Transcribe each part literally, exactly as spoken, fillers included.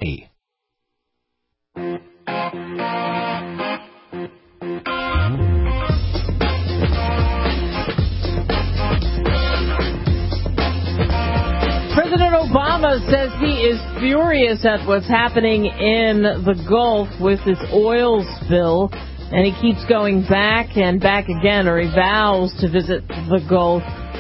Delaney. President Obama says he is furious at what's happening in the Gulf with this oil spill, and he keeps going back and back again, or he vows to visit the Gulf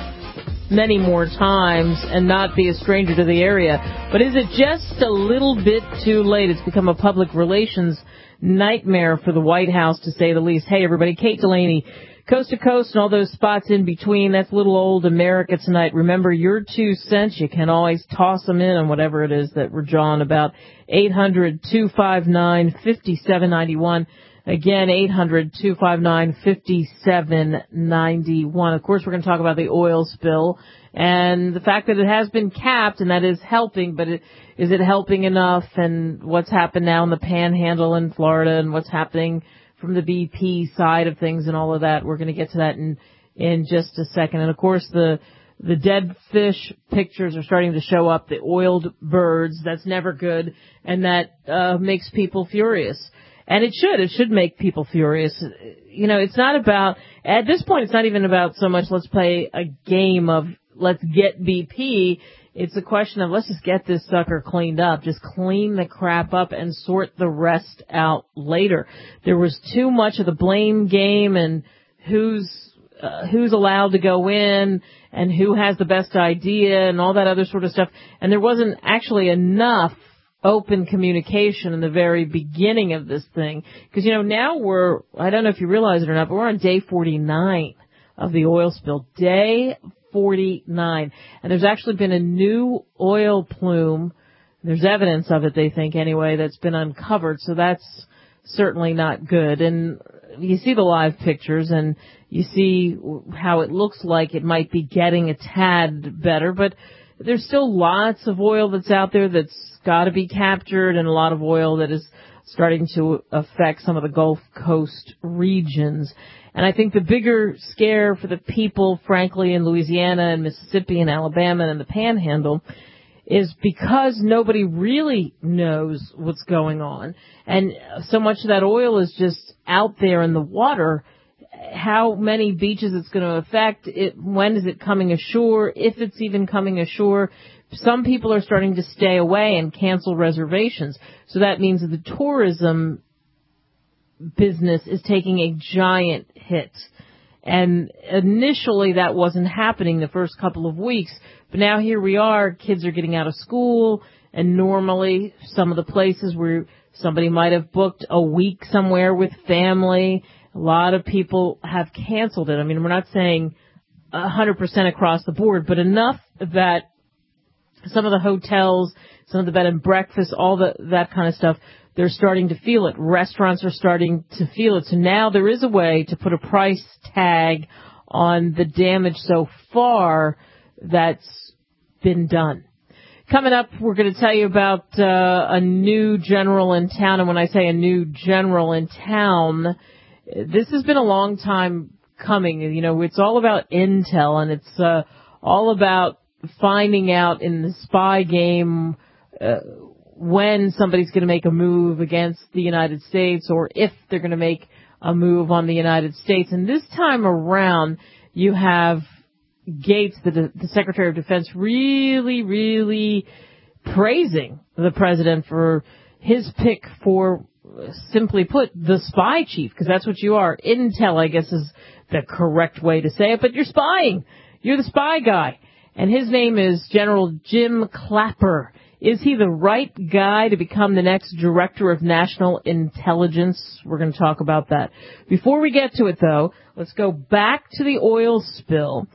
many more times and not be a stranger to the area. But is it just a little bit too late? It's become a public relations nightmare for the White House, to say the least. Hey, everybody, Kate Delaney, Coast to Coast and all those spots in between. That's little old America tonight. Remember, your two cents, you can always toss them in on whatever it is that we're jawing about. eight hundred, two five nine, five seven nine one. Again, eight hundred, two five nine, five seven nine one. Of course, we're going to talk about the oil spill and the fact that it has been capped, and that is helping, but it, is it helping enough? And what's happened now in the Panhandle in Florida, and what's happening from the B P side of things and all of that. We're going to get to that in, in just a second. And of course, the, the dead fish pictures are starting to show up, the oiled birds. That's never good. And that, uh, makes people furious. And it should, it should make people furious. You know, it's not about, at this point, it's not even about so much let's play a game of let's get B P. It's a question of let's just get this sucker cleaned up. Just clean the crap up and sort the rest out later. There was too much of the blame game and who's uh, who's allowed to go in and who has the best idea and all that other sort of stuff. And there wasn't actually enough open communication in the very beginning of this thing. Because, you know, now we're, I don't know if you realize it or not, but we're on day forty-nine of the oil spill. Day forty-nine. And there's actually been a new oil plume. There's evidence of it, they think, anyway, that's been uncovered. So that's certainly not good. And you see the live pictures and you see how it looks like it might be getting a tad better. But there's still lots of oil that's out there that's got to be captured, and a lot of oil that is starting to affect some of the Gulf Coast regions. And I think the bigger scare for the people, frankly, in Louisiana and Mississippi and Alabama and the Panhandle is because nobody really knows what's going on. And so much of that oil is just out there in the water. How many beaches it's going to affect, it, when is it coming ashore, if it's even coming ashore. Some people are starting to stay away and cancel reservations. So that means that the tourism business is taking a giant hit. And initially that wasn't happening the first couple of weeks. But now here we are, kids are getting out of school, and normally some of the places where somebody might have booked a week somewhere with family, a lot of people have canceled it. I mean, we're not saying one hundred percent across the board, but enough that some of the hotels, some of the bed and breakfast, all the, that kind of stuff, they're starting to feel it. Restaurants are starting to feel it. So now there is a way to put a price tag on the damage so far that's been done. Coming up, we're going to tell you about uh, a new general in town. And when I say a new general in town, this has been a long time coming. You know, it's all about intel, and it's uh, all about finding out in the spy game uh, when somebody's going to make a move against the United States, or if they're going to make a move on the United States. And this time around, you have Gates, the, the Secretary of Defense, really, really praising the president for his pick for, simply put, the spy chief, because that's what you are. Intel, I guess, is the correct way to say it, but you're spying. You're the spy guy. And his name is General Jim Clapper. Is he the right guy to become the next Director of National Intelligence? We're going to talk about that. Before we get to it, though, let's go back to the oil spill.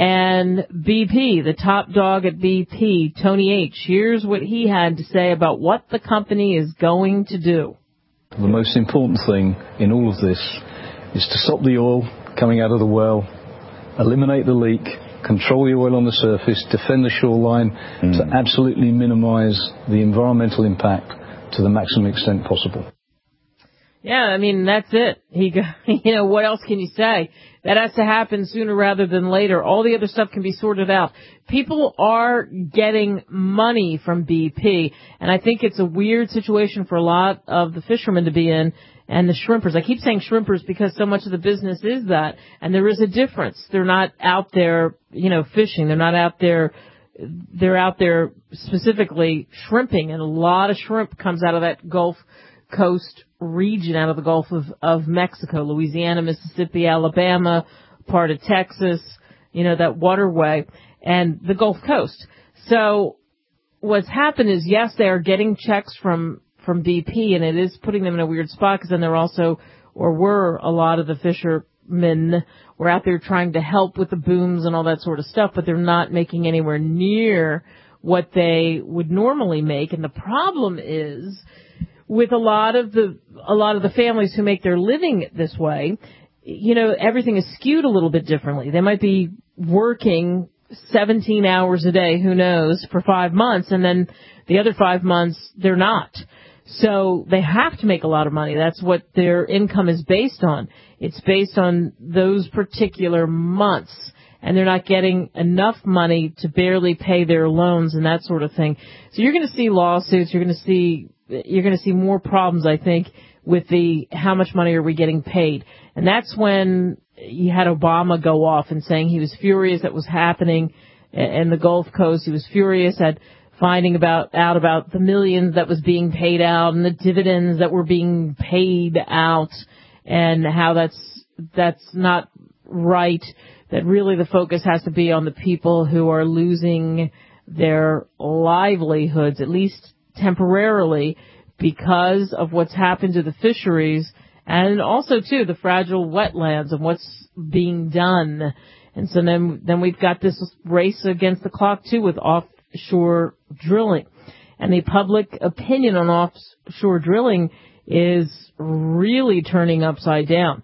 And B P, the top dog at B P, Tony H., here's what he had to say about what the company is going to do. The most important thing in all of this is to stop the oil coming out of the well, eliminate the leak, control the oil on the surface, defend the shoreline, mm. to absolutely minimize the environmental impact to the maximum extent possible. Yeah, I mean, that's it. He, you know, what else can you say? That has to happen sooner rather than later. All the other stuff can be sorted out. People are getting money from B P, and I think it's a weird situation for a lot of the fishermen to be in, and the shrimpers. I keep saying shrimpers because so much of the business is that, and there is a difference. They're not out there, you know, fishing. They're not out there, they're out there specifically shrimping, and a lot of shrimp comes out of that Gulf Coast region, out of the Gulf of, of Mexico, Louisiana, Mississippi, Alabama, part of Texas, you know, that waterway, and the Gulf Coast. So what's happened is, yes, they are getting checks from, from B P, and it is putting them in a weird spot, because then they're also, or were a lot of the fishermen were out there trying to help with the booms and all that sort of stuff, but they're not making anywhere near what they would normally make. And the problem is, with a lot of the, a lot of the families who make their living this way, you know, everything is skewed a little bit differently. They might be working seventeen hours a day, who knows, for five months, and then the other five months they're not. So they have to make a lot of money. That's what their income is based on. It's based on those particular months, and they're not getting enough money to barely pay their loans and that sort of thing. So you're going to see lawsuits. You're going to see You're going to see more problems, I think, with the how much money are we getting paid. And that's when you had Obama go off and saying he was furious at what was happening in the Gulf Coast. He was furious at finding about out about the millions that was being paid out and the dividends that were being paid out, and how that's that's not right, that really the focus has to be on the people who are losing their livelihoods, at least temporarily, because of what's happened to the fisheries, and also, too, the fragile wetlands and what's being done. And so then, then we've got this race against the clock, too, with offshore drilling. And the public opinion on offshore drilling is really turning upside down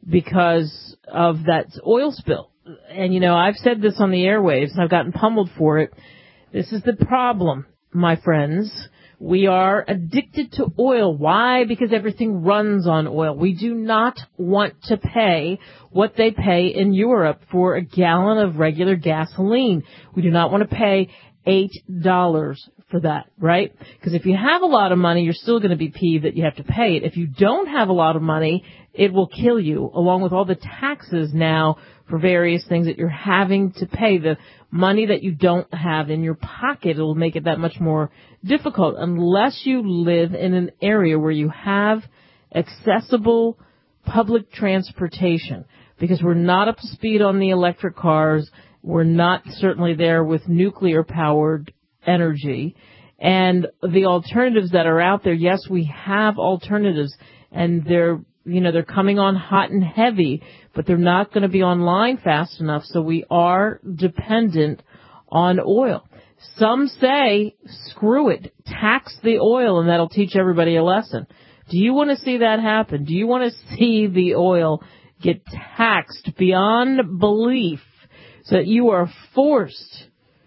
because of that oil spill. And, you know, I've said this on the airwaves, and I've gotten pummeled for it. This is the problem, my friends. We are addicted to oil. Why? Because everything runs on oil. We do not want to pay what they pay in Europe for a gallon of regular gasoline. We do not want to pay eight dollars for that, right? Because if you have a lot of money, you're still going to be peeved that you have to pay it. If you don't have a lot of money, it will kill you, along with all the taxes now for various things that you're having to pay. The money that you don't have in your pocket, it'll make it that much more difficult unless you live in an area where you have accessible public transportation, because we're not up to speed on the electric cars. We're not certainly there with nuclear-powered energy. And the alternatives that are out there, yes, we have alternatives, and they're, you know, they're coming on hot and heavy, but they're not going to be online fast enough, so we are dependent on oil. Some say, screw it, tax the oil, and that'll teach everybody a lesson. Do you want to see that happen? Do you want to see the oil get taxed beyond belief so that you are forced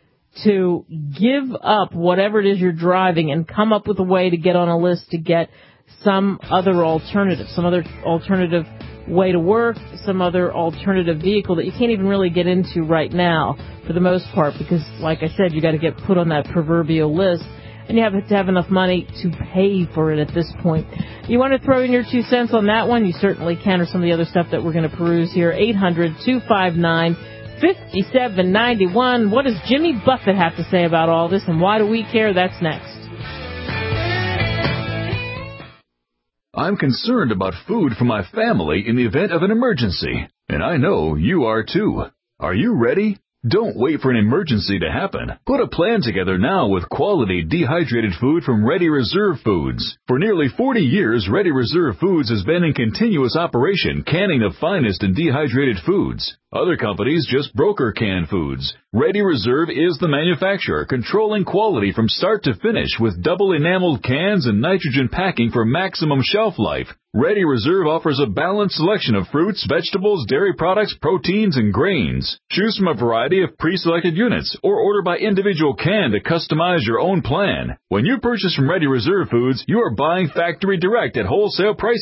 to give up whatever it is you're driving and come up with a way to get on a list to get some other alternative, some other alternative way to work, some other alternative vehicle that you can't even really get into right now for the most part, because, like I said, you got to get put on that proverbial list, and you have to have enough money to pay for it at this point. You want to throw in your two cents on that one? You certainly can, or some of the other stuff that we're going to peruse here. eight hundred, two five nine, five seven nine one. What does Jimmy Buffett have to say about all this, and why do we care? That's next. I'm concerned about food for my family in the event of an emergency, and I know you are too. Are you ready? Don't wait for an emergency to happen. Put a plan together now with quality dehydrated food from Ready Reserve Foods. For nearly forty years, Ready Reserve Foods has been in continuous operation, canning the finest in dehydrated foods. Other companies just broker canned foods. Ready Reserve is the manufacturer, controlling quality from start to finish with double enameled cans and nitrogen packing for maximum shelf life. Ready Reserve offers a balanced selection of fruits, vegetables, dairy products, proteins, and grains. Choose from a variety of pre-selected units or order by individual can to customize your own plan. When you purchase from Ready Reserve Foods, you are buying factory direct at wholesale prices.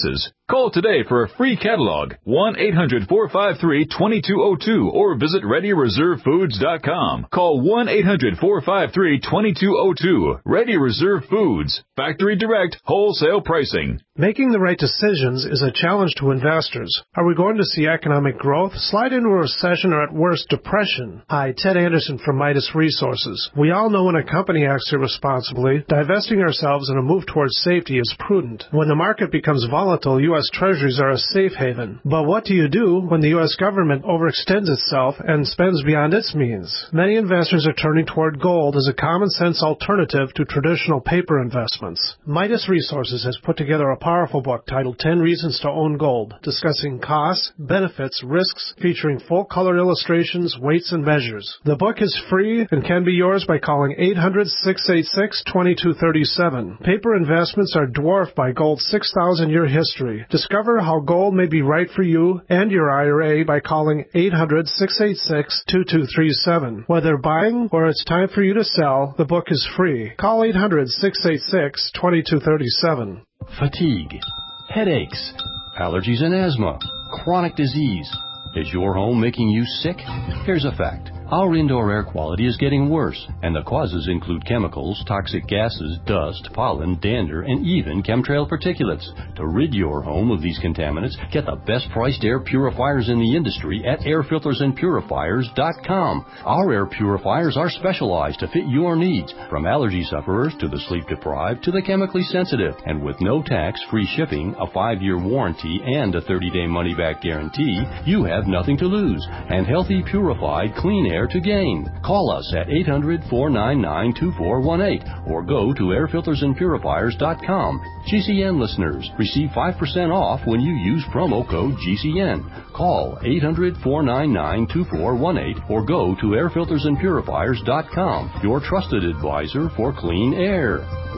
Call today for a free catalog, one eight hundred four five three two two zero two, or visit ready reserve foods dot com. Call one eight hundred four five three two two zero two. Ready Reserve Foods. Factory direct, wholesale pricing. Making the right decisions is a challenge to investors. Are we going to see economic growth, slide into a recession, or at worst, depression? Hi, Ted Anderson from Midas Resources. We all know when a company acts irresponsibly, divesting ourselves in a move towards safety is prudent. When the market becomes volatile, U S Treasuries are a safe haven. But what do you do when the U S government overextends itself and spends beyond its means? Many investors are turning toward gold as a common-sense alternative to traditional paper investments. Midas Resources has put together a powerful book titled ten Reasons to Own Gold, discussing costs, benefits, risks, featuring full-color illustrations, weights, and measures. The book is free and can be yours by calling eight hundred, six eight six, two two three seven. Paper investments are dwarfed by gold's six thousand year history. Discover how gold may be right for you and your I R A by calling eight hundred, six eight six, two two three seven. Whether buying or it's time for you to sell, the book is free. Call eight hundred, six eight six, two two three seven. Fatigue, headaches, allergies and asthma, chronic disease. Is your home making you sick? Here's a fact. Our indoor air quality is getting worse, and the causes include chemicals, toxic gases, dust, pollen, dander, and even chemtrail particulates. To rid your home of these contaminants, get the best-priced air purifiers in the industry at air filters and purifiers dot com. Our air purifiers are specialized to fit your needs, from allergy sufferers to the sleep-deprived to the chemically sensitive. And with no tax, free shipping, a five-year warranty, and a thirty-day money-back guarantee, you have nothing to lose, and healthy, purified, clean air to gain. Call us at eight hundred, four nine nine, two four one eight or go to air filters and purifiers dot com. G C N listeners receive five percent off when you use promo code G C N. Call eight hundred, four nine nine, two four one eight or go to air filters and purifiers dot com, your trusted advisor for clean air.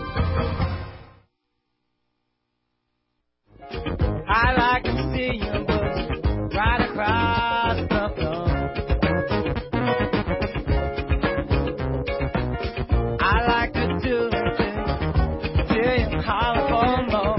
I like to see your books right across the floor. I like to do things till you call for more.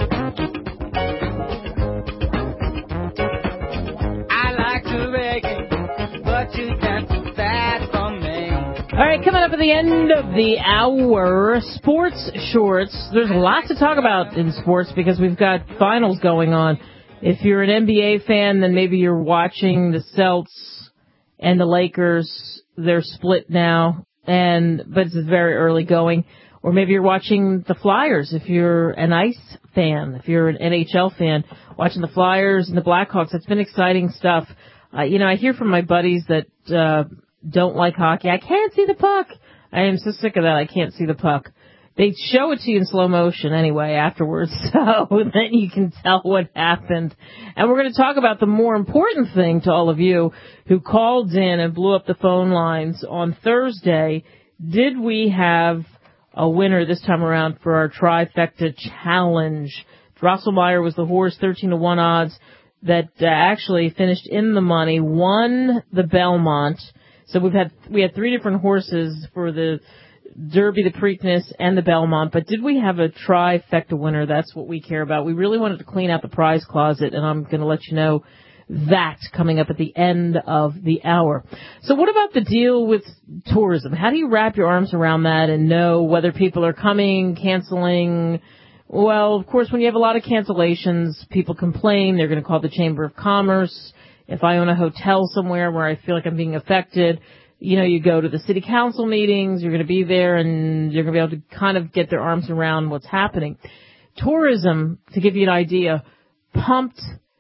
I like to rake it, but you got too fat for me. All right, coming up at the end of the hour, sports shorts. There's a lot to talk about in sports because we've got finals going on. If you're an N B A fan, then maybe you're watching the Celtics and the Lakers. They're split now, and but it's very early going. Or maybe you're watching the Flyers if you're an Ice fan, if you're an N H L fan, watching the Flyers and the Blackhawks. It's been exciting stuff. Uh, you know, I hear from my buddies that uh, don't like hockey. I can't see the puck. I am so sick of that. I can't see the puck. They show it to you in slow motion anyway afterwards, so then you can tell what happened. And we're going to talk about the more important thing to all of you who called in and blew up the phone lines on Thursday. Did we have a winner this time around for our Trifecta Challenge? Drosselmeyer was the horse, thirteen to one odds, that uh, actually finished in the money, won the Belmont. So we've had we had three different horses for the Derby, the Preakness, and the Belmont. But did we have a trifecta winner? That's what we care about. We really wanted to clean out the prize closet, and I'm going to let you know that coming up at the end of the hour. So what about the deal with tourism? How do you wrap your arms around that and know whether people are coming, canceling? Well, of course, when you have a lot of cancellations, people complain. They're going to call the Chamber of Commerce. If I own a hotel somewhere where I feel like I'm being affected, you know, you go to the city council meetings, you're going to be there, and you're going to be able to kind of get their arms around what's happening. Tourism, to give you an idea, pumped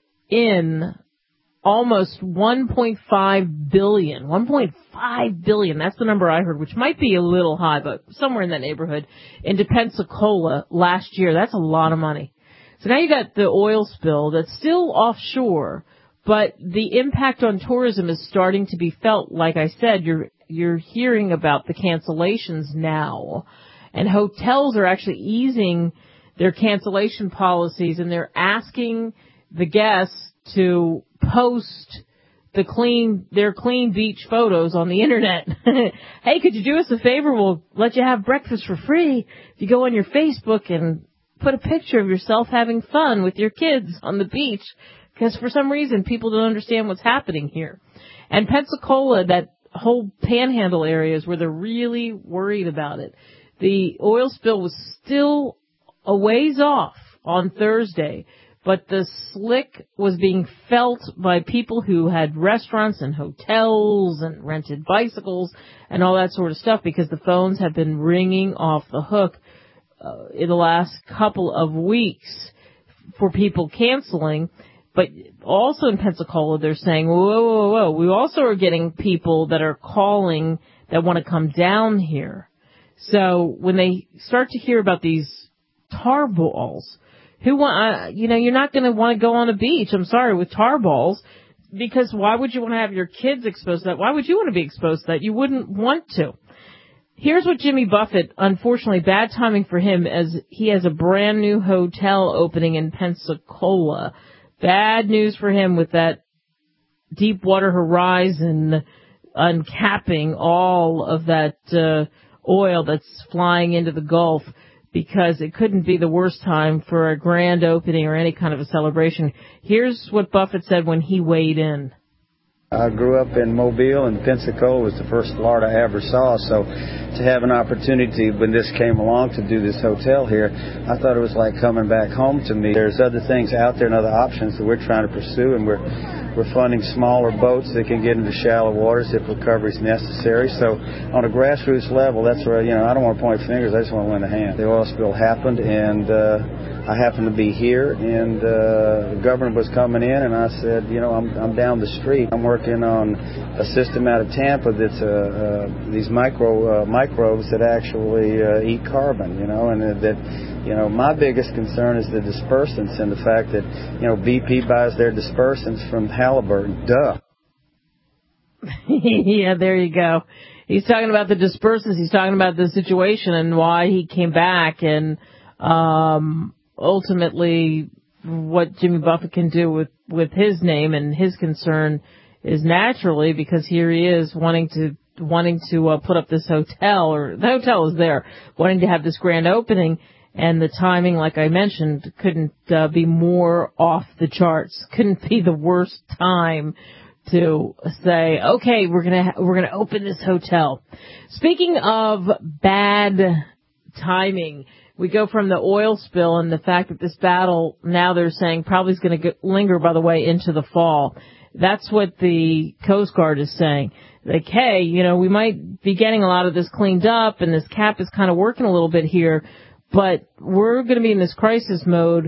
in almost one point five billion dollars. one point five billion dollars, that's the number I heard, which might be a little high, but somewhere in that neighborhood, into Pensacola last year. That's a lot of money. So now you got the oil spill that's still offshore, but the impact on tourism is starting to be felt. Like I said, you're you're hearing about the cancellations now, and hotels are actually easing their cancellation policies, and they're asking the guests to post the clean their clean beach photos on the internet. Hey, could you do us a favor? We'll let you have breakfast for free if you go on your Facebook and put a picture of yourself having fun with your kids on the beach, because for some reason people don't understand what's happening here. And Pensacola, that whole panhandle area is where they're really worried about it. The oil spill was still a ways off on Thursday, but the slick was being felt by people who had restaurants and hotels and rented bicycles and all that sort of stuff, because the phones have been ringing off the hook uh, in the last couple of weeks for people canceling. But also in Pensacola, they're saying, whoa, whoa, whoa, we also are getting people that are calling that want to come down here. So when they start to hear about these tar balls, who want, uh, you know, you're not going to want to go on a beach, I'm sorry, with tar balls, because why would you want to have your kids exposed to that? Why would you want to be exposed to that? You wouldn't want to. Here's what Jimmy Buffett, unfortunately, bad timing for him, as he has a brand new hotel opening in Pensacola. Bad news for him with that Deepwater Horizon uncapping all of that uh, oil that's flying into the Gulf, because it couldn't be the worst time for a grand opening or any kind of a celebration. Here's what Buffett said when he weighed in. I grew up in Mobile, and Pensacola was the first Florida I ever saw, so to have an opportunity when this came along to do this hotel here, I thought it was like coming back home to me. There's other things out there and other options that we're trying to pursue, and we're we're funding smaller boats that can get into shallow waters if recovery is necessary. So on a grassroots level, that's where, you know, I don't want to point fingers, I just want to lend a hand. The oil spill happened, and uh, I happened to be here, and uh, the governor was coming in, and I said, you know, I'm I'm down the street. I'm working on a system out of Tampa that's uh, uh, these micro uh, microbes that actually uh, eat carbon, you know, and uh, that, you know, my biggest concern is the dispersants and the fact that, you know, B P buys their dispersants from Halliburton. Duh. Yeah, there you go. He's talking about the dispersants. He's talking about the situation and why he came back, and um, ultimately what Jimmy Buffett can do with, with his name, and his concern is naturally because here he is wanting to wanting to uh, put up this hotel, or the hotel is there, wanting to have this grand opening. And the timing, like I mentioned, couldn't uh, be more off the charts. Couldn't be the worst time to say, okay, we're gonna ha- we're gonna open this hotel. Speaking of bad timing, we go from the oil spill and the fact that this battle now they're saying probably is going to linger, by the way, into the fall. That's what the Coast Guard is saying. Like, hey, you know, we might be getting a lot of this cleaned up, and this cap is kind of working a little bit here. But we're going to be in this crisis mode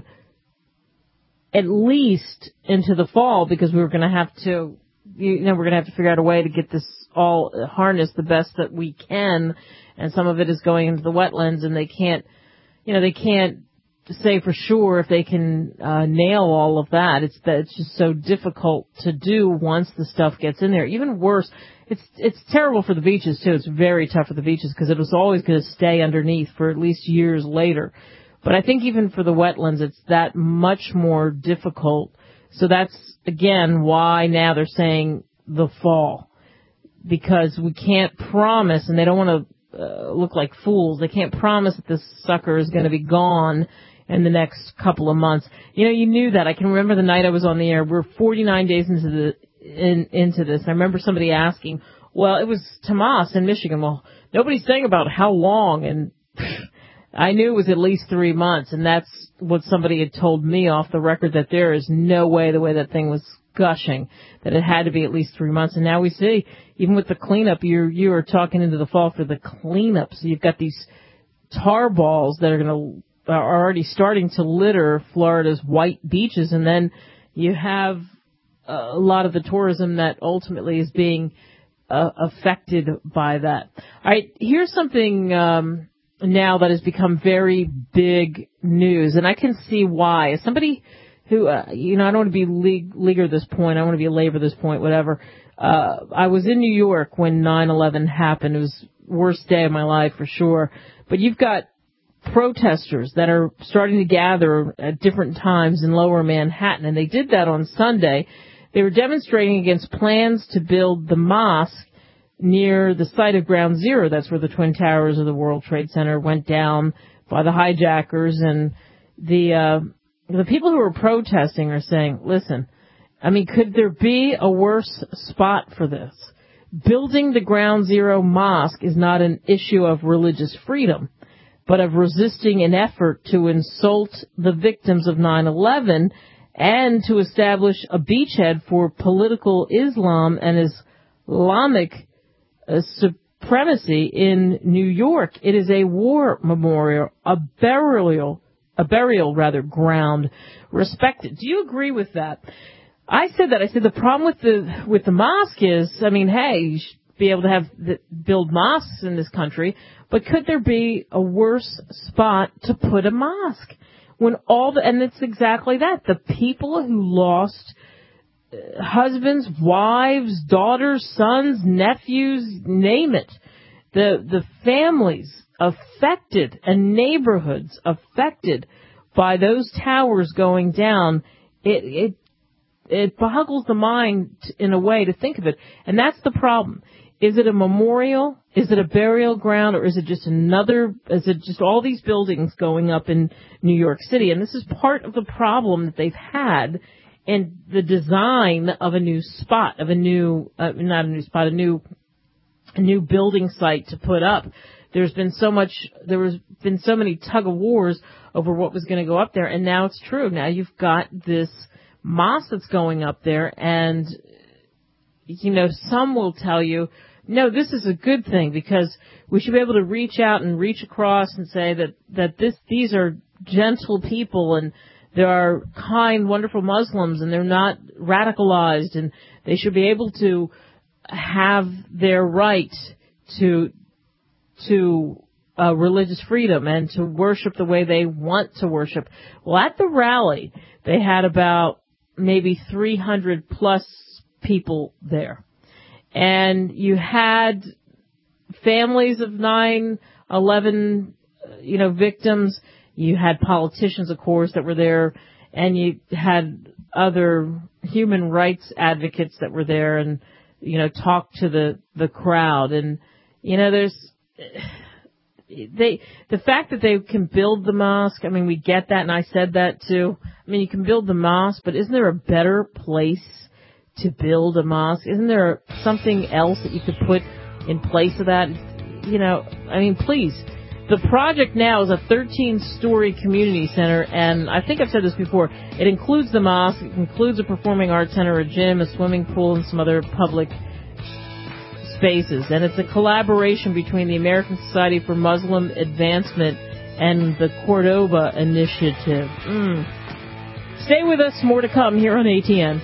at least into the fall, because we're going to have to, you know, we're going to have to figure out a way to get this all harnessed the best that we can. And some of it is going into the wetlands, and they can't, you know, they can't say for sure if they can uh, nail all of that. It's that it's just so difficult to do once the stuff gets in there. Even worse, it's it's terrible for the beaches too. It's very tough for the beaches because it was always going to stay underneath for at least years later. But I think even for the wetlands, it's that much more difficult. So that's again why now they're saying the fall, because we can't promise, and they don't want to uh, look like fools. They can't promise that this sucker is going to be gone in the next couple of months. You know, you knew that. I can remember the night I was on the air. We're forty-nine days into the in, into this. I remember somebody asking, well, it was Tomas in Michigan. Well, nobody's saying about how long, and I knew it was at least three months, and that's what somebody had told me off the record, that there is no way, the way that thing was gushing, that it had to be at least three months. And now we see, even with the cleanup, you're, you are talking into the fall for the cleanup. So you've got these tar balls that are going to, are already starting to litter Florida's white beaches, and then you have a lot of the tourism that ultimately is being uh, affected by that. All right, here's something um, now that has become very big news, and I can see why. As somebody who, uh, you know, I don't want to be league, leaguer at this point, I want to be a labor at this point, whatever. Uh, I was in New York when nine eleven happened. It was the worst day of my life for sure. But you've got protesters that are starting to gather at different times in Lower Manhattan, and they did that on Sunday. They were demonstrating against plans to build the mosque near the site of Ground Zero. That's where the Twin Towers of the World Trade Center went down by the hijackers, and the uh, the people who are protesting are saying, listen, I mean, could there be a worse spot for this? Building the Ground Zero Mosque is not an issue of religious freedom, but of resisting an effort to insult the victims of nine eleven and to establish a beachhead for political Islam and Islamic uh, supremacy in New York. It is a war memorial, a burial, a burial rather ground. Respected. Do you agree with that? I said that. I said the problem with the with the mosque is, I mean, hey, you should be able to have the, build mosques in this country, but could there be a worse spot to put a mosque? When all the, and it's exactly that. The people who lost uh, husbands, wives, daughters, sons, nephews, name it. The, the families affected and neighborhoods affected by those towers going down, it, it, it boggles the mind in a way to think of it. And that's the problem. Is it a memorial? Is it a burial ground? Or is it just another, is it just all these buildings going up in New York City? And this is part of the problem that they've had in the design of a new spot, of a new, uh, not a new spot, a new, a new building site to put up. There's been so much, there was been so many tug of wars over what was going to go up there. And now it's true. Now you've got this mosque that's going up there, and, you know, some will tell you, no, this is a good thing because we should be able to reach out and reach across and say that, that this, these are gentle people and they are kind, wonderful Muslims and they're not radicalized and they should be able to have their right to, to, uh, religious freedom and to worship the way they want to worship. Well, at the rally, they had about maybe three hundred plus people there. And you had families of nine eleven, you know, victims. You had politicians, of course, that were there. And you had other human rights advocates that were there and, you know, talked to the, the crowd. And, you know, there's, they, the fact that they can build the mosque, I mean, we get that, and I said that too. I mean, you can build the mosque, but isn't there a better place to build a mosque? Isn't there something else that you could put in place of that? You know, I mean, please. The project now is a thirteen-story community center, and I think I've said this before. It includes the mosque, it includes a performing arts center, a gym, a swimming pool, and some other public spaces. And it's a collaboration between the American Society for Muslim Advancement and the Cordoba Initiative. Mm. Stay with us. More to come here on A T N.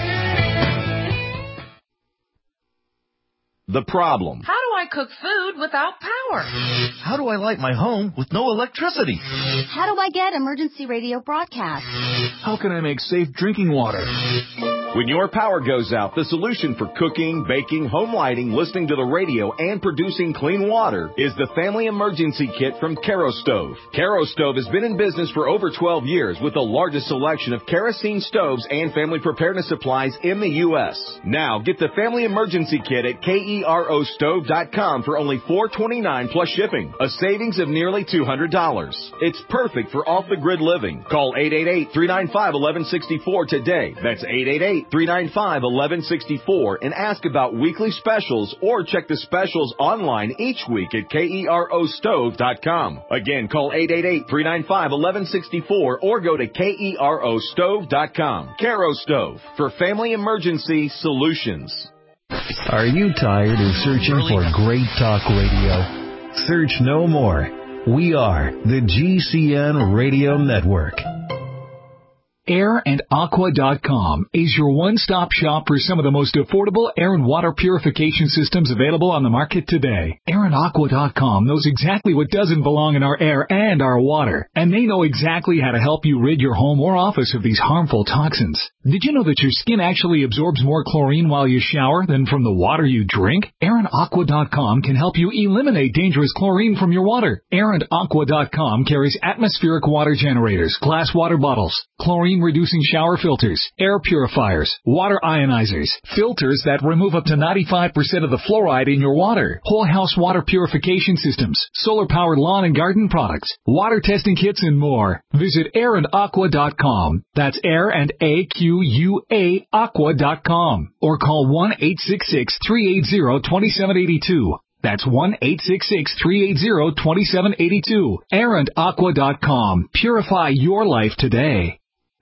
The problem. How do I cook food without power? How do I light my home with no electricity? How do I get emergency radio broadcasts? How can I make safe drinking water? When your power goes out, the solution for cooking, baking, home lighting, listening to the radio, and producing clean water is the Family Emergency Kit from Kerastove. Kerastove has been in business for over twelve years with the largest selection of kerosene stoves and family preparedness supplies in the U S. Now, get the Family Emergency Kit at K-E-R-O stove dot com for only four dollars and twenty-nine cents plus shipping, a savings of nearly two hundred dollars. It's perfect for off-the-grid living. Call eight eight eight, three nine five, one one six four today. That's eight eight eight, three nine five, one one six four and ask about weekly specials or check the specials online each week at K E R O stove dot com. Again, call eight eight eight, three nine five, one one six four or go to K E R O stove dot com. Kerastove for family emergency solutions. Are you tired of searching for great talk radio? Search no more. We are the G C N Radio Network. air and aqua dot com is your one-stop shop for some of the most affordable air and water purification systems available on the market today. air and aqua dot com knows exactly what doesn't belong in our air and our water, and they know exactly how to help you rid your home or office of these harmful toxins. Did you know that your skin actually absorbs more chlorine while you shower than from the water you drink? air and aqua dot com can help you eliminate dangerous chlorine from your water. air and aqua dot com carries atmospheric water generators, glass water bottles, chlorine steam-reducing shower filters, air purifiers, water ionizers, filters that remove up to ninety-five percent of the fluoride in your water, whole house water purification systems, solar-powered lawn and garden products, water testing kits, and more. Visit air and aqua dot com. That's air and A Q U A aqua dot com. Or call one eight six six, three eight zero, two seven eight two. That's one eight six six, three eight zero, two seven eight two. air and aqua dot com. Purify your life today.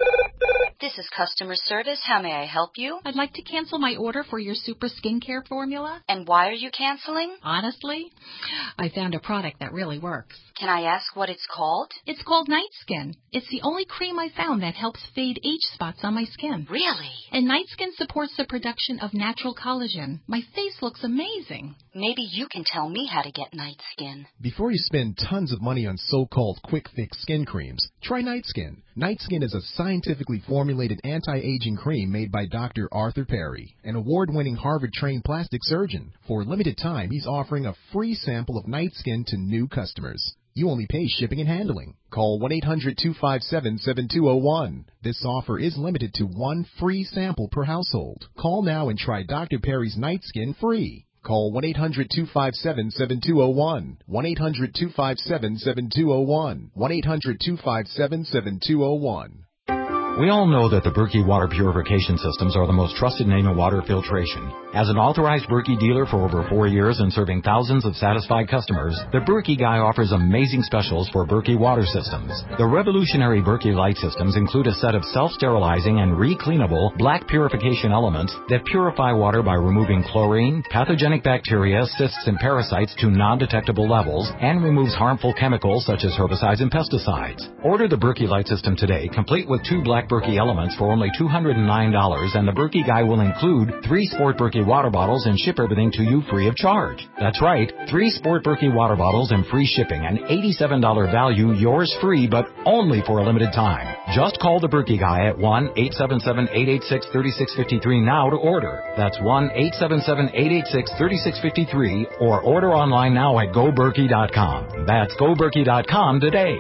This is customer service. How may I help you? I'd like to cancel my order for your super skincare formula. And why are you canceling? Honestly, I found a product that really works. Can I ask what it's called? It's called Night Skin. It's the only cream I found that helps fade age spots on my skin. Really? And Night Skin supports the production of natural collagen. My face looks amazing. Maybe you can tell me how to get Night Skin. Before you spend tons of money on so-called quick fix skin creams, try Night Skin. Night Skin is a scientifically formulated anti-aging cream made by Doctor Arthur Perry, an award-winning Harvard-trained plastic surgeon. For a limited time, he's offering a free sample of Night Skin to new customers. You only pay shipping and handling. Call one eight hundred, two five seven, seven two zero one. This offer is limited to one free sample per household. Call now and try Doctor Perry's Night Skin free. Call one eight hundred, two five seven, seven two zero one. one eight hundred, two five seven, seven two zero one. one eight hundred, two five seven, seven two zero one. We all know that the Berkey water purification systems are the most trusted name in water filtration. As an authorized Berkey dealer for over four years and serving thousands of satisfied customers, the Berkey Guy offers amazing specials for Berkey water systems. The revolutionary Berkey light systems include a set of self-sterilizing and re-cleanable black purification elements that purify water by removing chlorine, pathogenic bacteria, cysts, and parasites to non-detectable levels, and removes harmful chemicals such as herbicides and pesticides. Order the Berkey light system today, complete with two black Berkey elements for only two hundred nine dollars, and the Berkey Guy will include three Sport Berkey water bottles and ship everything to you free of charge. That's right, three Sport Berkey water bottles and free shipping, an eighty-seven dollars value, yours free, but only for a limited time. Just call the Berkey Guy at one eight seven seven, eight eight six, three six five three now to order. That's one eight seven seven, eight eight six, three six five three, or order online now at go berkey dot com. That's go berkey dot com today.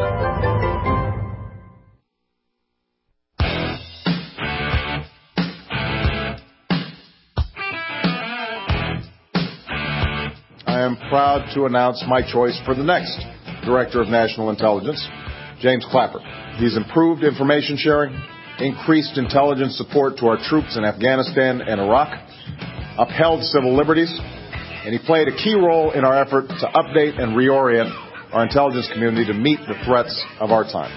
I am proud to announce my choice for the next Director of National Intelligence, James Clapper. He's improved information sharing, increased intelligence support to our troops in Afghanistan and Iraq, upheld civil liberties, and he played a key role in our effort to update and reorient our intelligence community to meet the threats of our time.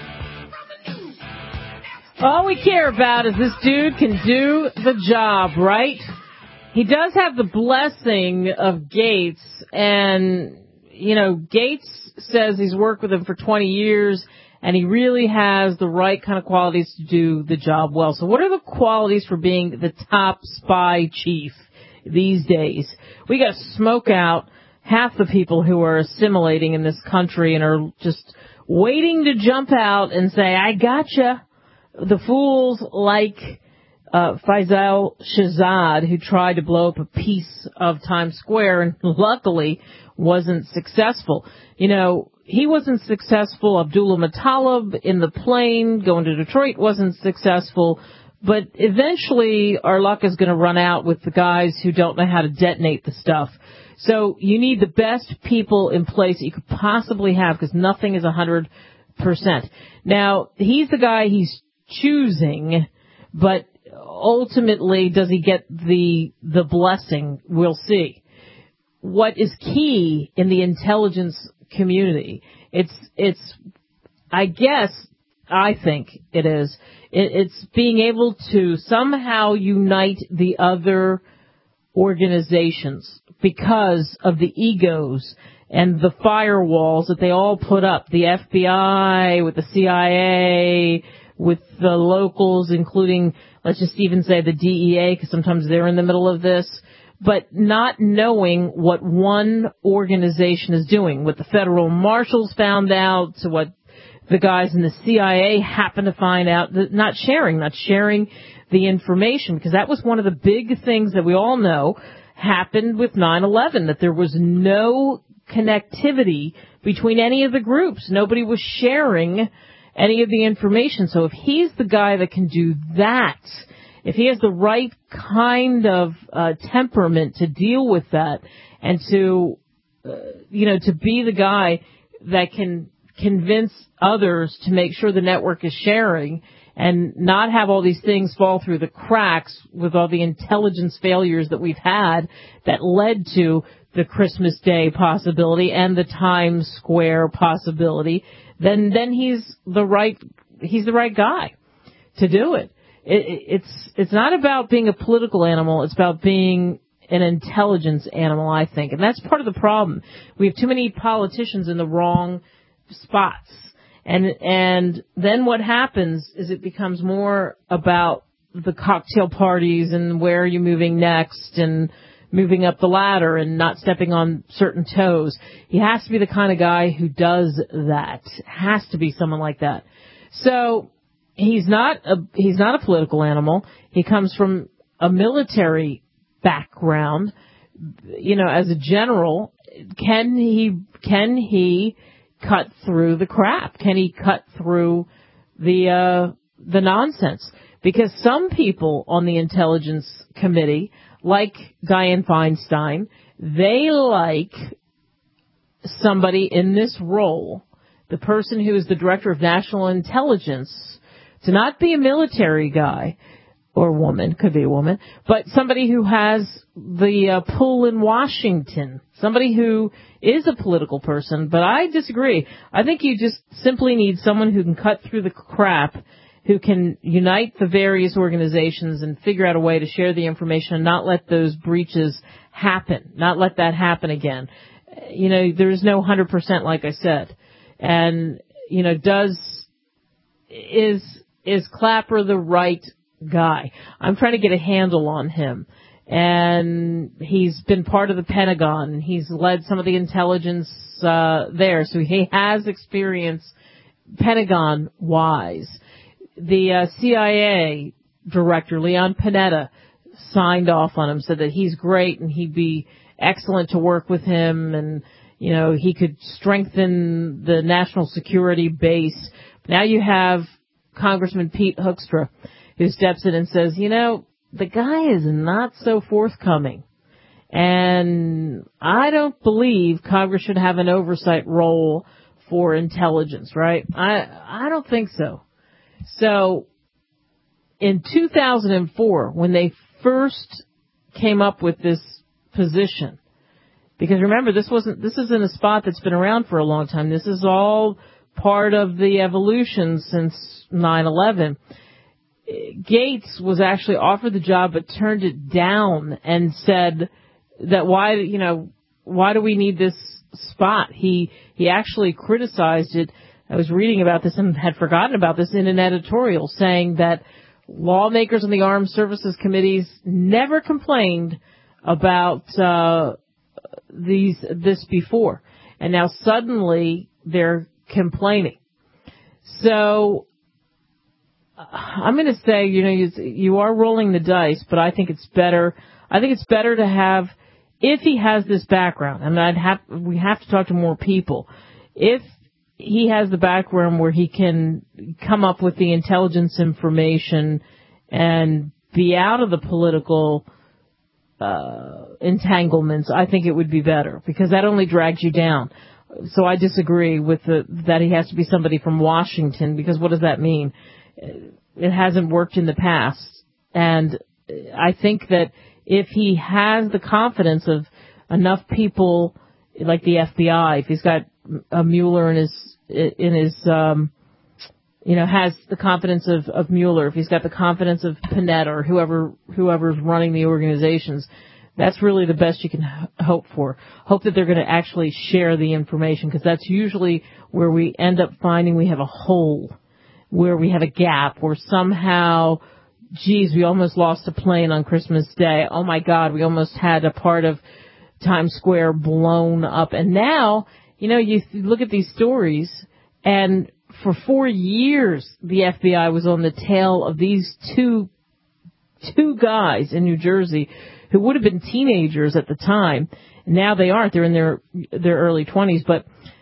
All we care about is this dude can do the job, right? He does have the blessing of Gates, and, you know, Gates says he's worked with him for twenty years, and he really has the right kind of qualities to do the job well. So what are the qualities for being the top spy chief these days? We got to smoke out half the people who are assimilating in this country and are just waiting to jump out and say, I gotcha. The fools like Uh, Faisal Shahzad, who tried to blow up a piece of Times Square and luckily wasn't successful. You know, he wasn't successful. Abdullah Muttalib in the plane going to Detroit wasn't successful. But eventually our luck is going to run out with the guys who don't know how to detonate the stuff. So you need the best people in place that you could possibly have, because nothing is one hundred percent. Now, he's the guy he's choosing, but ultimately, does he get the the blessing? We'll see. What is key in the intelligence community? It's it's. I guess I think it is. It, it's being able to somehow unite the other organizations because of the egos and the firewalls that they all put up. The F B I with the C I A, with the locals, including, let's just even say the D E A, because sometimes they're in the middle of this, but not knowing what one organization is doing, what the federal marshals found out, to what the guys in the C I A happen to find out, not sharing, not sharing the information, because that was one of the big things that we all know happened with nine eleven, that there was no connectivity between any of the groups. Nobody was sharing. any of the information. So if he's the guy that can do that, if he has the right kind of uh, temperament to deal with that and to, uh, you know, to be the guy that can convince others to make sure the network is sharing and not have all these things fall through the cracks with all the intelligence failures that we've had that led to the Christmas Day possibility and the Times Square possibility, then then he's the right he's the right guy to do it. It, it's it's not about being a political animal. It's about being an intelligence animal, I think. And that's part of the problem. We have too many politicians in the wrong spots. And and then what happens is it becomes more about the cocktail parties and where are you moving next and moving up the ladder and not stepping on certain toes. He has to be the kind of guy who does that. Has to be someone like that. So He's not a he's not a political animal. He comes from a military background. You know, as a general, can he can he cut through the crap? Can he cut through the uh, the nonsense? Because some people on the Intelligence Committee, like Dianne Feinstein, they like somebody in this role, the person who is the Director of National Intelligence, to not be a military guy or woman, could be a woman, but somebody who has the uh, pull in Washington, somebody who is a political person. But I disagree. I think you just simply need someone who can cut through the crap, who can unite the various organizations and figure out a way to share the information and not let those breaches happen, not let that happen again. You know, there's no one hundred percent, like I said. And, you know, does, is, Is Clapper the right guy? I'm trying to get a handle on him. And he's been part of the Pentagon. And he's led some of the intelligence uh, there. So he has experience Pentagon-wise. The uh, C I A director, Leon Panetta, signed off on him, said that he's great and he'd be excellent to work with him. And, you know, he could strengthen the national security base. Now you have Congressman Pete Hoekstra, who steps in and says, you know, the guy is not so forthcoming. And I don't believe Congress should have an oversight role for intelligence, right? I I don't think so. So in two thousand four, when they first came up with this position, because remember, this wasn't this isn't a spot that's been around for a long time. This is all part of the evolution since nine eleven. Gates was actually offered the job but turned it down and said that why, you know, why do we need this spot? He he actually criticized it. I was reading about this and had forgotten about this in an editorial, saying that lawmakers on the Armed Services Committees never complained about uh, these this before, and now suddenly they're complaining. So uh, I'm going to say, you know, you, you are rolling the dice, but I think it's better. I think it's better to have, if he has this background, and I'd have we have to talk to more people. If he has the background where he can come up with the intelligence information and be out of the political uh, entanglements, I think it would be better, because that only drags you down. So I disagree with the, that he has to be somebody from Washington, because what does that mean? It hasn't worked in the past. And I think that if he has the confidence of enough people like the F B I, if he's got a Mueller in his, in his, um, you know, has the confidence of, of Mueller, if he's got the confidence of Panetta or whoever, whoever's running the organizations, that's really the best you can h- hope for. Hope that they're going to actually share the information, because that's usually where we end up finding we have a hole, where we have a gap, where somehow, geez, we almost lost a plane on Christmas Day. Oh my God, we almost had a part of Times Square blown up. And now, you know, you look at these stories, and for four years, the F B I was on the tail of these two, two guys in New Jersey who would have been teenagers at the time. Now they aren't. They're in their, their early twenties, but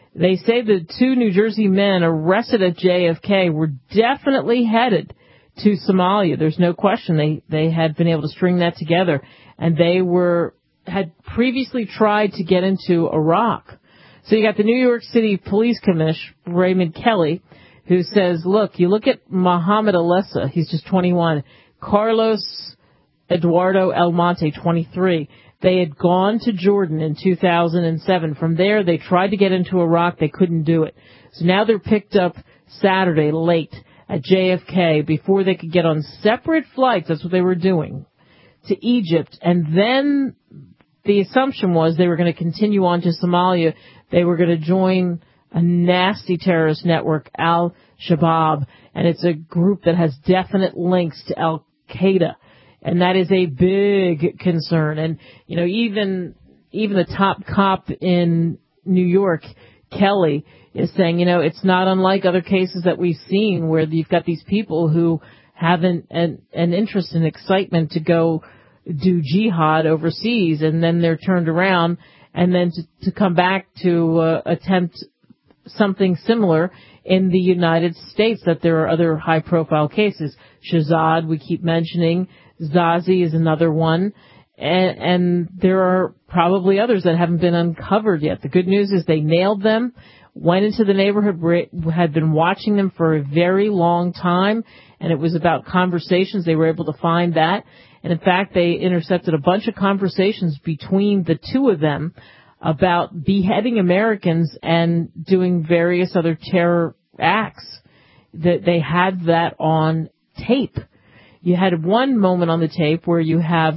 They say the two New Jersey men arrested at J F K were definitely headed to Somalia. There's no question they, they had been able to string that together. And they were had previously tried to get into Iraq. So you got the New York City Police Commissioner, Raymond Kelly, who says, look, you look at Mohammed Alessa, he's just twenty-one, Carlos Eduardo Almonte, twenty-three. They had gone to Jordan in two thousand seven. From there, they tried to get into Iraq. They couldn't do it. So now they're picked up Saturday late at J F K before they could get on separate flights. That's what they were doing, to Egypt. And then the assumption was they were going to continue on to Somalia. They were going to join a nasty terrorist network, Al-Shabaab, and it's a group that has definite links to Al-Qaeda. And that is a big concern. And, you know, even even the top cop in New York, Kelly, is saying, you know, it's not unlike other cases that we've seen where you've got these people who have an, an, an interest and excitement to go do jihad overseas, and then they're turned around, and then to, to come back to uh, attempt something similar in the United States, that there are other high-profile cases. Shahzad, we keep mentioning. Zazi is another one. And, and there are probably others that haven't been uncovered yet. The good news is they nailed them, went into the neighborhood, had been watching them for a very long time, and it was about conversations. They were able to find that. And in fact, they intercepted a bunch of conversations between the two of them about beheading Americans and doing various other terror acts. That they had that on tape. You had one moment on the tape where you have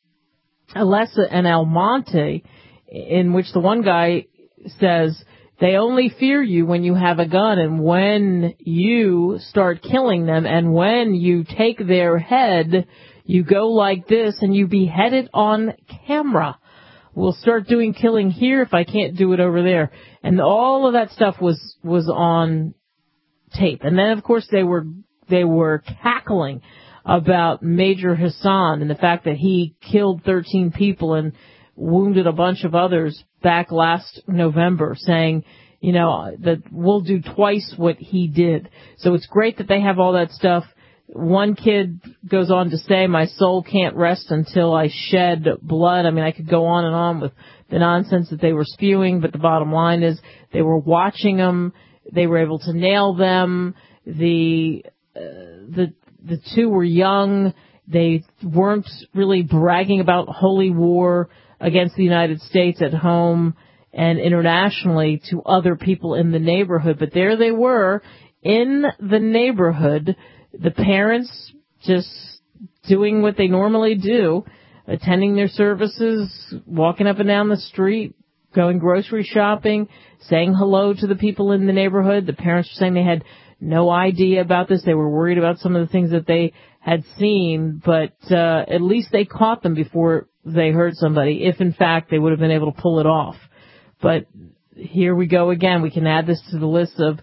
Alessa and Almonte, in which the one guy says, they only fear you when you have a gun, and when you start killing them, and when you take their head, you go like this and you behead it on camera. We'll start doing killing here if I can't do it over there. And all of that stuff was, was on tape. And then, of course, they were, they were cackling about Major Hassan and the fact that he killed thirteen people and wounded a bunch of others back last November, saying, you know, that we'll do twice what he did. So it's great that they have all that stuff. One kid goes on to say, my soul can't rest until I shed blood. I mean, I could go on and on with the nonsense that they were spewing, but the bottom line is they were watching them. They were able to nail them. The, uh, the, the two were young. They weren't really bragging about holy war against the United States at home and internationally to other people in the neighborhood. But there they were in the neighborhood, the parents just doing what they normally do, attending their services, walking up and down the street, going grocery shopping, saying hello to the people in the neighborhood. The parents were saying they had no idea about this. They were worried about some of the things that they had seen, but uh, at least they caught them before they hurt somebody, if in fact they would have been able to pull it off. But here we go again. We can add this to the list of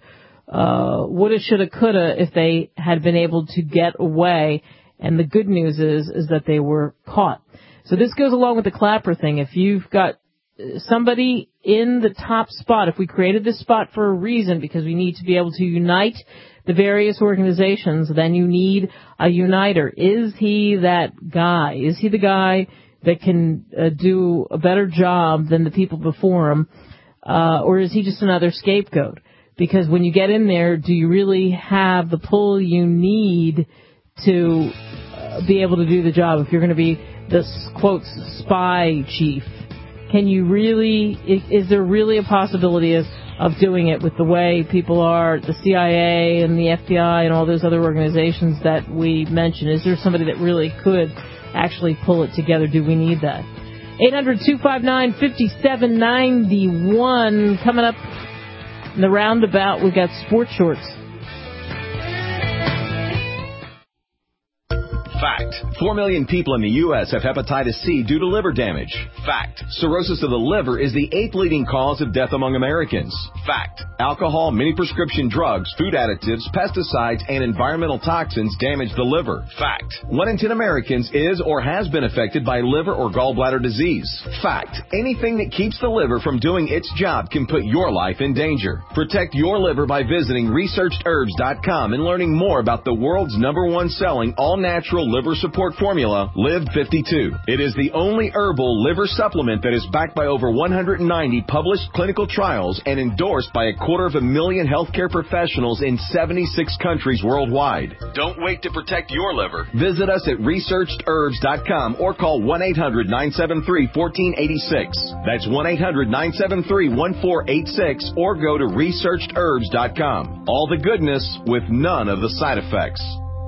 uh woulda, shoulda, coulda if they had been able to get away. And the good news is is that they were caught. So this goes along with the Clapper thing. If you've got somebody in the top spot, if we created this spot for a reason, because we need to be able to unite the various organizations, then you need a uniter. Is he that guy? Is he the guy that can uh, do a better job than the people before him? Uh, or is he just another scapegoat? Because when you get in there, do you really have the pull you need to uh, be able to do the job? If you're going to be the, quote, spy chief, can you really, is, is there really a possibility of, of doing it with the way people are, the C I A and the F B I and all those other organizations that we mentioned? Is there somebody that really could actually pull it together? Do we need that? eight hundred, two five nine, five seven nine one. Coming up in the roundabout, we got sports shorts. Fact. Four million people in the U S have hepatitis C due to liver damage. Fact. Cirrhosis of the liver is the eighth leading cause of death among Americans. Fact. Alcohol, many prescription drugs, food additives, pesticides, and environmental toxins damage the liver. Fact. One in ten Americans is or has been affected by liver or gallbladder disease. Fact. Anything that keeps the liver from doing its job can put your life in danger. Protect your liver by visiting researched herbs dot com and learning more about the world's number one selling all-natural liver support formula, Live fifty-two. It is the only herbal liver supplement that is backed by over one hundred ninety published clinical trials and endorsed by a quarter of a million healthcare professionals in seventy-six countries worldwide. Don't wait to protect your liver. Visit us at researched herbs dot com or call one eight hundred nine seven three one four eight six. That's one eight hundred nine seven three one four eight six or go to researched herbs dot com. All the goodness with none of the side effects.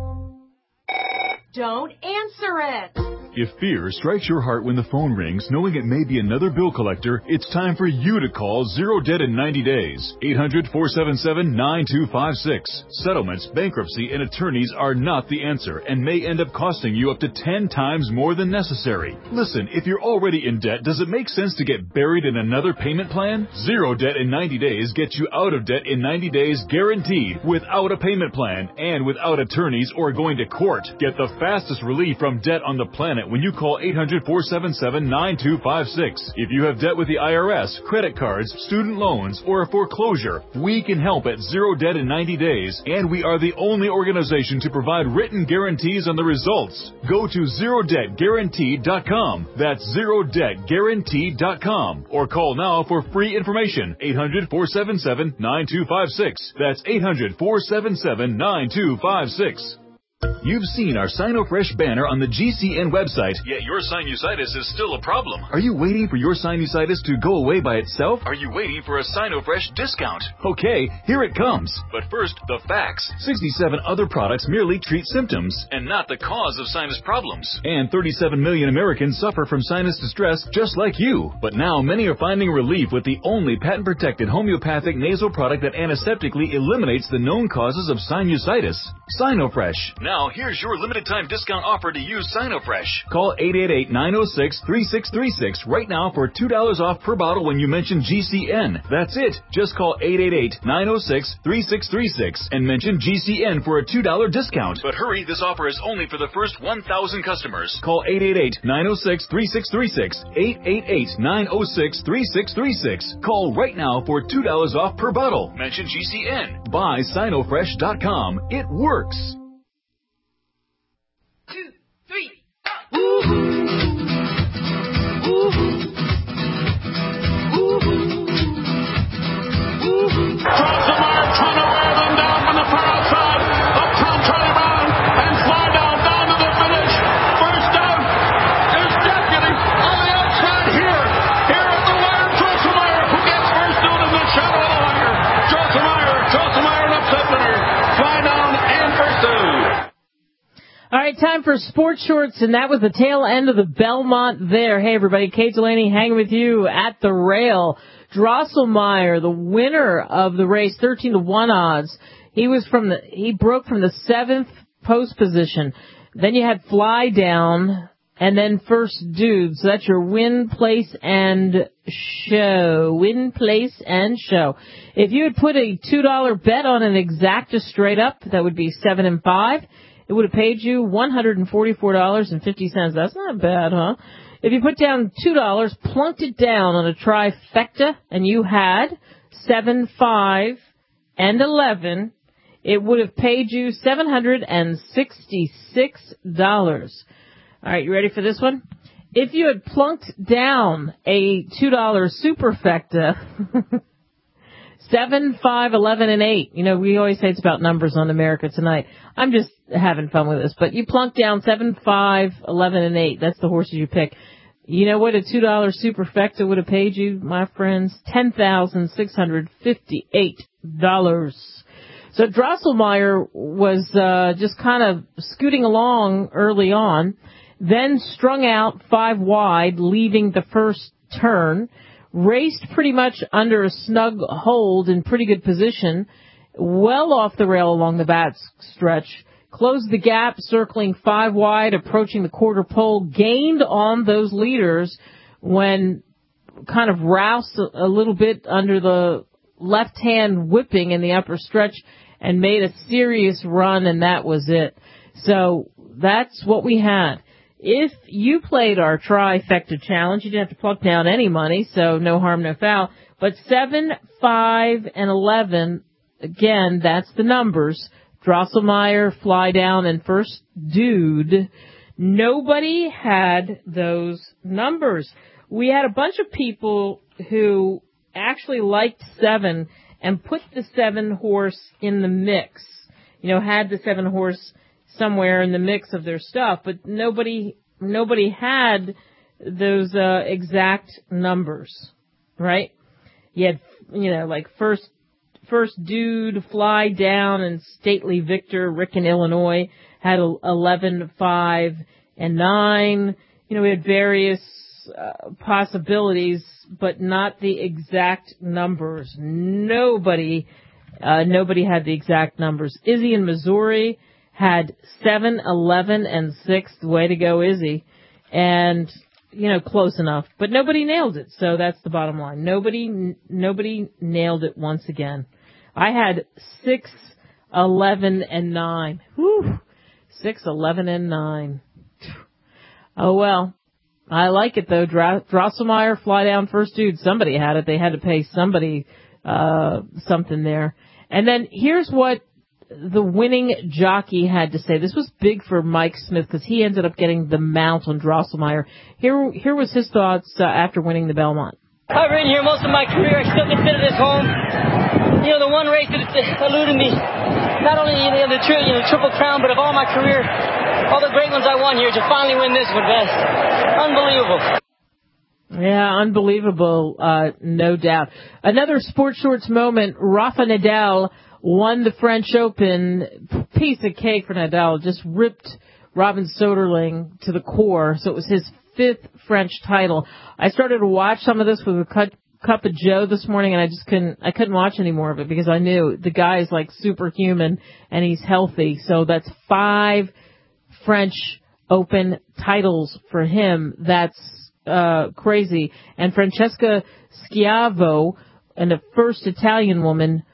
Don't answer it. If fear strikes your heart when the phone rings, knowing it may be another bill collector, it's time for you to call Zero Debt in ninety days. eight hundred four seven seven nine two five six. Settlements, bankruptcy, and attorneys are not the answer and may end up costing you up to ten times more than necessary. Listen, if you're already in debt, does it make sense to get buried in another payment plan? Zero Debt in ninety days gets you out of debt in ninety days guaranteed, without a payment plan and without attorneys or going to court. Get the fastest relief from debt on the planet when you call eight hundred four seven seven nine two five six. If you have debt with the I R S, credit cards, student loans, or a foreclosure, we can help at Zero Debt in ninety days, and we are the only organization to provide written guarantees on the results. Go to zero debt guaranteed dot com. That's zero debt guaranteed dot com. Or call now for free information. eight hundred four seven seven nine two five six. That's eight hundred four seven seven nine two five six. You've seen our SinoFresh banner on the G C N website, yet your sinusitis is still a problem. Are you waiting for your sinusitis to go away by itself? Are you waiting for a SinoFresh discount? Okay, here it comes. But first, the facts. sixty-seven other products merely treat symptoms and not the cause of sinus problems. And thirty-seven million Americans suffer from sinus distress just like you. But now many are finding relief with the only patent-protected homeopathic nasal product that antiseptically eliminates the known causes of sinusitis. SinoFresh. Now, here's your limited time discount offer to use SinoFresh. Call eight eight eight nine oh six three six three six right now for two dollars off per bottle when you mention G C N. That's it. Just call eight eight eight nine oh six three six three six and mention G C N for a two dollars discount. But hurry, this offer is only for the first one thousand customers. Call eight eight eight nine oh six three six three six. eight eight eight nine oh six three six three six. Call right now for two dollars off per bottle. Mention G C N. Buy Sino Fresh dot com. It works. Ooh. Ooh. Ooh. Drosselmeyer trying to wear them down from the far outside. Uptown turn around and fly down, down to the finish. First down is Deputy on the outside here. Here at the wire, Drosselmeyer, who gets first down in the shadow of the wire. Drosselmeyer, Drosselmeyer, an upset winner. Fly down and first down. All right, time for sports shorts, and that was the tail end of the Belmont there. Hey, everybody, Kate Delaney hanging with you at the rail. Drosselmeyer, the winner of the race, thirteen to one odds. He was from the, he broke from the seventh post position. Then you had Fly Down, and then First Dude. So that's your win, place, and show. Win, place, and show. If you had put a two dollar bet on an exacta straight up, that would be seven and five. It would have paid you one hundred forty-four dollars and fifty cents. That's not bad, huh? If you put down two dollars, plunked it down on a trifecta, and you had seven, five, and eleven, it would have paid you seven hundred sixty-six dollars. All right, you ready for this one? If you had plunked down a two dollar superfecta, seven, five, eleven, and eight. You know, we always say it's about numbers on America Tonight. I'm just having fun with this. But you plunk down seven, five, eleven, and eight. That's the horses you pick. You know what a two dollar superfecta would have paid you, my friends? ten thousand six hundred fifty-eight dollars. So Drosselmeyer was uh, just kind of scooting along early on, then strung out five wide, leaving the first turn. Raced pretty much under a snug hold in pretty good position, well off the rail along the back stretch. closed the gap, circling five wide, approaching the quarter pole, gained on those leaders when kind of roused a little bit under the left-hand whipping in the upper stretch and made a serious run, and that was it. So that's what we had. If you played our trifecta challenge, you didn't have to pluck down any money, so no harm, no foul. But seven, five, and eleven, again, that's the numbers. Drosselmeyer, Fly Down, and First Dude. Nobody had those numbers. We had a bunch of people who actually liked seven and put the seven horse in the mix. You know, had the seven horse somewhere in the mix of their stuff, but nobody nobody had those uh, exact numbers, right? You had, you know, like first first dude, Fly Down, and Stately Victor, Rick in Illinois, had eleven, five, and nine. You know, we had various uh, possibilities, but not the exact numbers. Nobody, uh, nobody had the exact numbers. Izzy in Missouri had seven, eleven, and six. Way to go, Izzy. And, you know, close enough. But nobody nailed it, so that's the bottom line. Nobody, nobody nailed it once again. I had six, eleven, and nine. Whew. six, eleven, and nine. Oh, well. I like it, though. Drosselmeyer, Fly Down, First Dude. Somebody had it. They had to pay somebody uh something there. And then here's what the winning jockey had to say. This was big for Mike Smith because he ended up getting the mount on Drosselmeyer. Here, here was his thoughts uh, after winning the Belmont. I've ridden here most of my career. I still consider this home. You know, the one race that eluded me, not only you know, the, tri- you know, Triple Crown, but of all my career, all the great ones I won here, to finally win this one, best. Unbelievable. Yeah, unbelievable, uh, no doubt. Another Sports Shorts moment, Rafa Nadal won the French Open. Piece of cake for Nadal. Just ripped Robin Soderling to the core. So it was his fifth French title. I started to watch some of this with a cut, cup of Joe this morning, and I just couldn't, I couldn't watch any more of it because I knew the guy is like superhuman and he's healthy. So that's five French Open titles for him. That's uh crazy. And Francesca Schiavo, and the first Italian woman,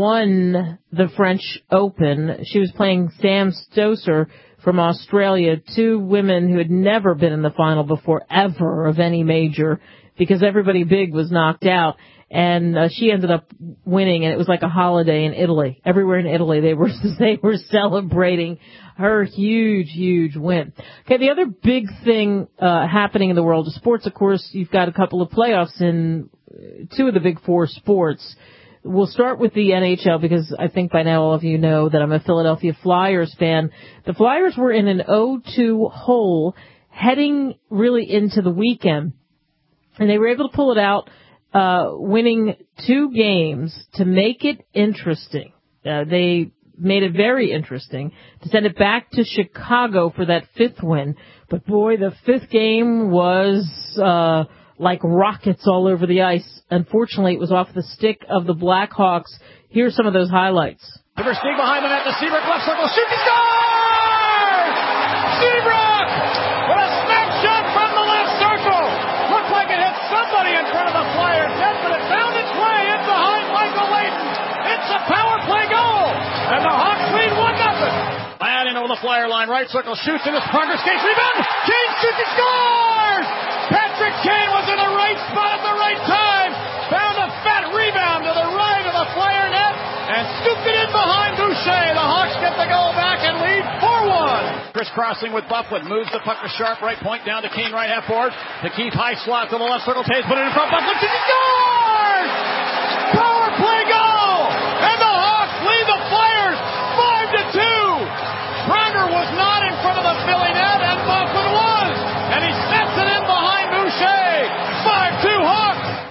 won the French Open. She was playing Sam Stosur from Australia, two women who had never been in the final before, ever, of any major, because everybody big was knocked out. And uh, she ended up winning, and it was like a holiday in Italy. Everywhere in Italy, they were they were celebrating her huge, huge win. Okay, the other big thing uh, happening in the world of sports, of course, you've got a couple of playoffs in two of the big four sports. We'll start with the N H L because I think by now all of you know that I'm a Philadelphia Flyers fan. The Flyers were in an oh two hole heading really into the weekend, and they were able to pull it out, uh, winning two games to make it interesting. Uh, they made it very interesting to send it back to Chicago for that fifth win. But boy, the fifth game was, uh, like rockets all over the ice. Unfortunately, it was off the stick of the Blackhawks. Here's some of those highlights. Number sneak behind the net to Seabrook, left circle, shoot, he scores! Seabrook! What a smack shot from the left circle! Looked like it hit somebody in front of the Flyers net, but it found its way in behind Michael Layton. It's a power play goal! And the Hawks lead one nothing. Ladd in over the Flyer line, right circle, shoots in his progress, Kane rebound! Kane shoots, he scores! Patrick Kane was in the right spot at the right time, found a fat rebound to the right of the Flyer net, and scooped it in behind Boucher. The Hawks get the goal back and lead four one. Crisscrossing with Bufflin, moves the puck to sharp right point, down to Kane right half board, to Keith high slot to the left circle, Taves put it in front, Bufflin, he scores! Power play goal! And the Hawks lead the Flyers five to two. Pronger was not in front of the Philly net, and Bufflin was, and he sets it in behind Boucher. five two Hawks.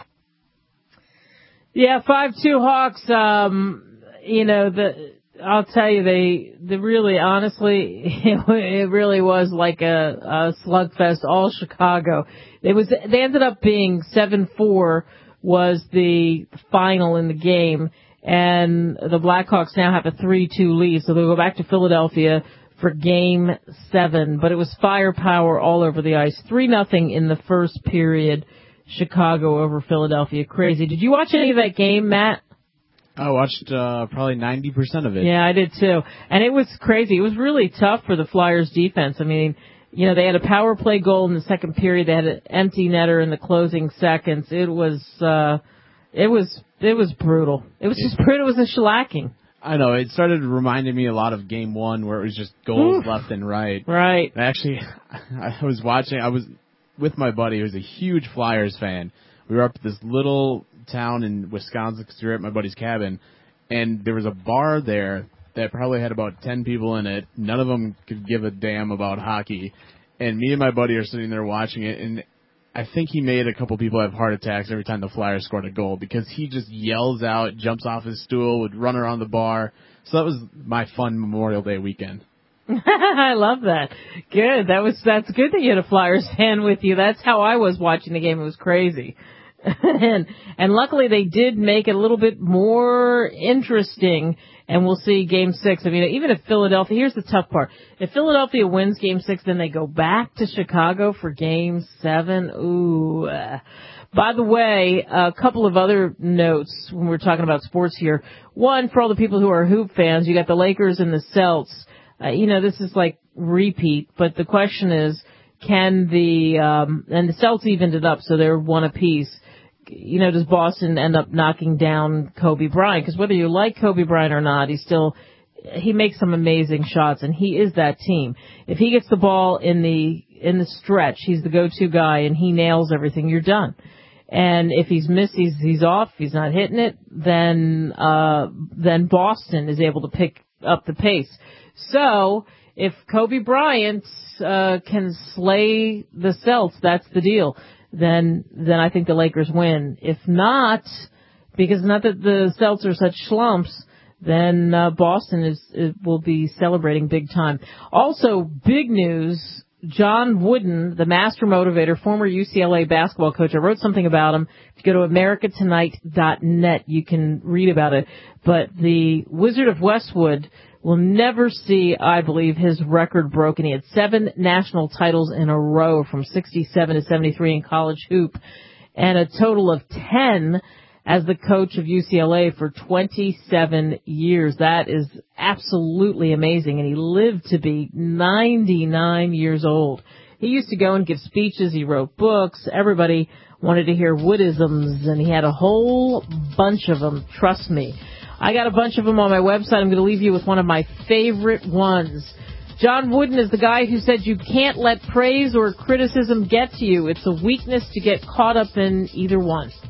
Yeah, five two Hawks. Um, you know, the I'll tell you, they, they really, honestly, it really was like a, a slugfest, all Chicago. It was, they ended up being seven four was the final in the game. and the Blackhawks now have a three two lead, so they'll go back to Philadelphia for Game seven. But it was firepower all over the ice. three nothing in the first period, Chicago over Philadelphia. Crazy. Did you watch any of that game, Matt? I watched uh, probably ninety percent of it. Yeah, I did too. And it was crazy. It was really tough for the Flyers defense. I mean, you know, they had a power play goal in the second period. They had an empty netter in the closing seconds. It was, uh, it was, it was brutal. It was just brutal. It was a shellacking. I know. It started reminding me a lot of Game One, where it was just goals Oof. left and right. Right. Actually, I was watching. I was with my buddy, who was a huge Flyers fan. We were up at this little town in Wisconsin because we were at my buddy's cabin, and there was a bar there that probably had about ten people in it. None of them could give a damn about hockey. And me and my buddy are sitting there watching it, and I think he made a couple people have heart attacks every time the Flyers scored a goal because he just yells out, jumps off his stool, would run around the bar. So that was my fun Memorial Day weekend. I love that. Good. That was that's good that you had a Flyers fan with you. That's how I was watching the game. It was crazy. and and luckily they did make it a little bit more interesting, and we'll see Game Six. I mean, even if Philadelphia, here's the tough part: if Philadelphia wins Game Six, then they go back to Chicago for Game Seven. Ooh. Uh, by the way, a couple of other notes when we're talking about sports here. One, for all the people who are hoop fans, you got the Lakers and the Celts. Uh, you know, this is like repeat, but the question is, can the um, and the Celts evened it up, so they're one apiece. You know, does Boston end up knocking down Kobe Bryant? Because whether you like Kobe Bryant or not, he still, he makes some amazing shots, and he is that team. If he gets the ball in the, in the stretch, he's the go-to guy, and he nails everything, you're done. And if he's missed, he's, he's off, he's not hitting it, then, uh, then Boston is able to pick up the pace. So, if Kobe Bryant, uh, can slay the Celts, that's the deal. Then, then I think the Lakers win. If not, because not that the Celts are such schlumps, then uh, Boston is, is will be celebrating big time. Also, big news: John Wooden, the master motivator, former U C L A basketball coach. I wrote something about him. If you go to america tonight dot net, you can read about it. But the Wizard of Westwood will never see, I believe, his record broken. He had seven national titles in a row from sixty-seven to seventy-three in college hoop, and a total of ten as the coach of U C L A for twenty-seven years. That is absolutely amazing, and he lived to be ninety-nine years old. He used to go and give speeches. He wrote books. Everybody wanted to hear Woodisms, and he had a whole bunch of them, trust me. I got a bunch of them on my website. I'm going to leave you with one of my favorite ones. John Wooden is the guy who said you can't let praise or criticism get to you. It's a weakness to get caught up in either one.